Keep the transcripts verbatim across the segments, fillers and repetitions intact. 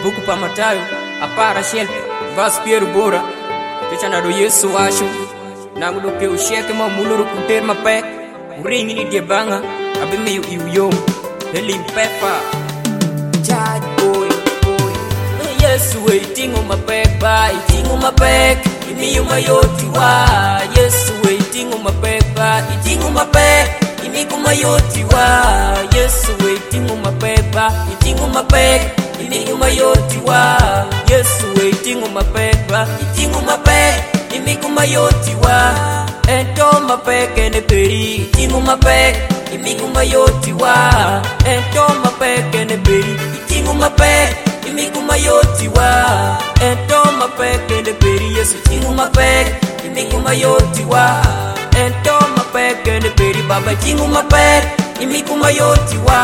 buku pa Matayo apara shelpe vas Piero bora Kechana do Yesu washu Nangu do ke usheke ma muluru kunter ma pek Uringi ni dia banga Abe meyo iuyo Helim pepa Judge boy boy Yesu waiting on my back by Eating on my back Imi yung mayoti wa Yesu waiting on my back by Eating on my back Imi yung mayoti wa Yesu waiting on my back by Eating on my back Imi yung mayoti wa Yesu waiting on my back by Eating on my back Imi yung mayoti wa Ento my back and a peri Eating on my back Imi yung mayoti wa Ento my back and a peri Eating on my back Imi kumayoti wa Ento mapeke ne peri Yesu tingu mapeke Imi kumayoti wa Ento mapeke ne peri Baba tingu mapeke Imi kumayoti wa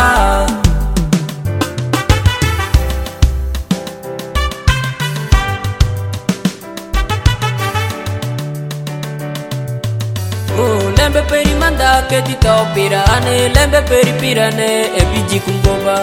Oh, lembe peri manda ke tito pirane Lembe peri pirane Ebiji kumboba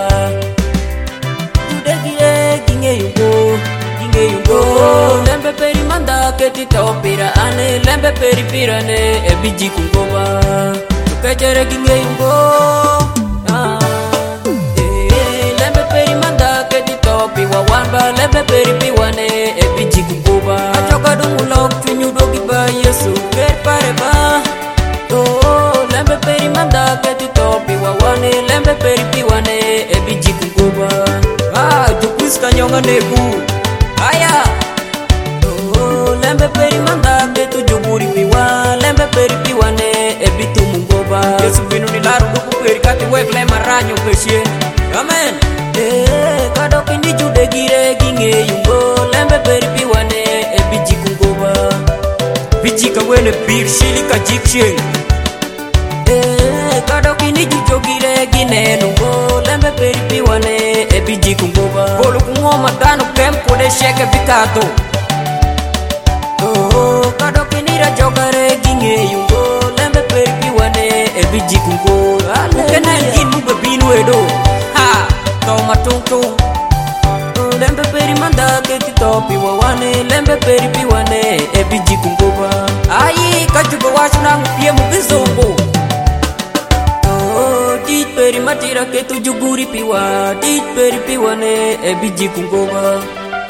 Ginge yugo, ginge yugo Lembe peri manda ke tito pira ane Lembe peri pirane ebiji kungoba Tukajere ginge yugo ah. eh, Lembe peri manda ke tito piwa wanba Lembe peri piwane ebiji kungoba Achoka dungu lok chunyu dogi ba Yesu Ker pare ba oh, Lembe peri manda ke tito piwa wane Lembe peri piwane ebiji kungoba Ah, jukus kanyonga nebu Aya Oh, lembe peri manda Betu juburi piwa Lembe peri piwa ne Ebitu mungoba Yesu vinu nilaru duku peri Kati wek le maranyo pesye Amen Eh, kado kindi jude gire Ginge yungo Lembe peri piwa ne Ebiji kungoba Biji kawene bir Shili kajikshe Eh, kado kindi jujo gire Gine nungo Lembe peri piwa ne Ebiji kungoba Bolu kungoma dano kem kode sheke vikato Oh, kado kinira jogare ginge yungo Lembe peri piwane Ebiji kungoba Kena ingin mube binu edo Ha, toma tung tung Lembe peri manda ke tito piwawane Lembe peri piwane Ebiji kungoba Ayi, kajuba washu nangu pia mubizombo Dit peri matira ke tujuh guri piwa Dit peri piwane ebiji kungoba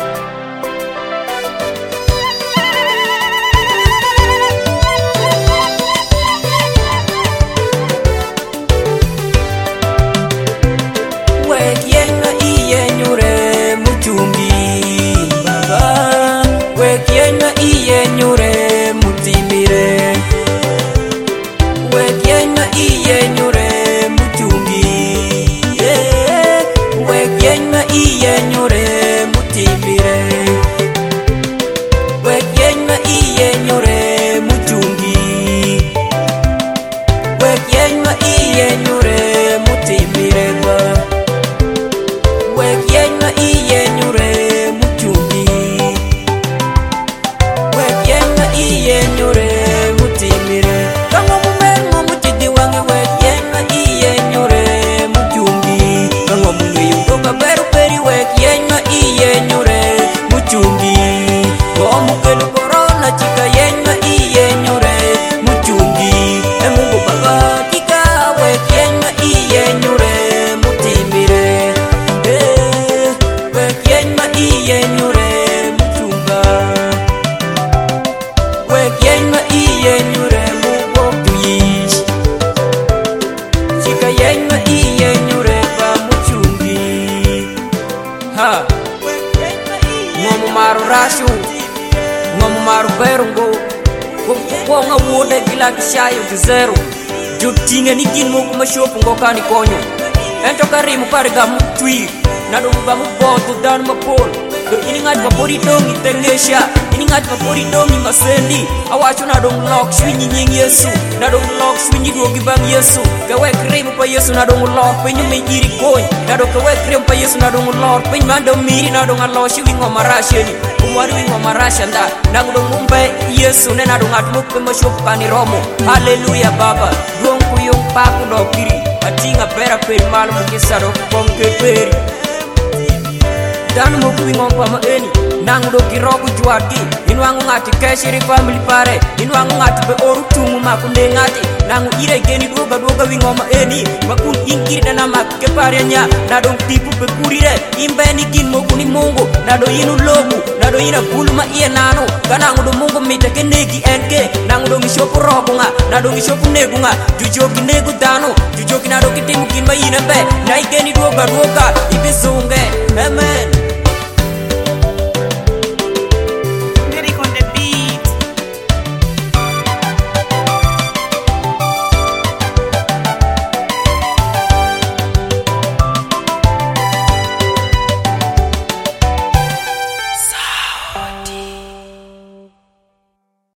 Wek yenga iye nyure muchungi Baba Wek yenga iye nyure mutimire Wek yenga iye nyure Iye nyure mutimire Wekyenga iye nyure muchungi Wekyenga iye nyure mutimire ba Wekyenga iye nyure muchungi Wekyenga iye nyure mutimire Kama mumengo mutidi wange wekyenga iye nyure muchungi Kama munge yungo kaberu Yenga iye nyure muchungi Gomu kelu korona chika yenga iye nyure muchungi E mungu baba kika wek yenga iye nyure mutimire Eh, wek yenga iye nyure muchunga Wek yenga iye nyure mubok tuyish Chika yenga iye nyure ba muchungi Ha Ngomu maru rashu Ngomu maru berungo Kwa nga wode gila kishayo kizero Jutinga ni gin moku mashopu ngoka ni konyo Ento karimu pariga mutwi Nado mga muboto dan mapol Do ini ngaj mapori dongi tengesha Ini ngaj mapori dongi masendi Awacho nado ngulok shwinyi nying Yesu Nado ngulok shwinyi duogi bang Yesu Kawe krimu pa Yesu nado ngulok Penyu mejiri kony Nado kawe krimu pa Yesu nado ngulok Penyu mando miri nado ngalo shiwi ngomarasheni Kumwari wi ngomarasha nda Nangu do ngumbe Yesu ne nado ngatmupe mashopu kani romo Hallelujah baba Duong kuyong paku do kiri Atinga pera peri malu mukisaro Pongke peri danu moku wingom pama eni nangu do kiroku juatgi inwangu ngati keshiri family pare inwangu ngati be oru tungu makunde ngati nangu ire geni duoga duoga wingoma eni makun inkiri dana mak ke pare nya nado tipu be kurire imbeni kin moku ni mungu nado inu logu nado ina buluma iye nano kanangu do mungu mita ke negi enke nangu do ngishopu rogu nga nado ngishopu negu nga jujoki negu dano jujoki nado kitimu kin ma ina be na igeni duoga duoga ibe zunge amen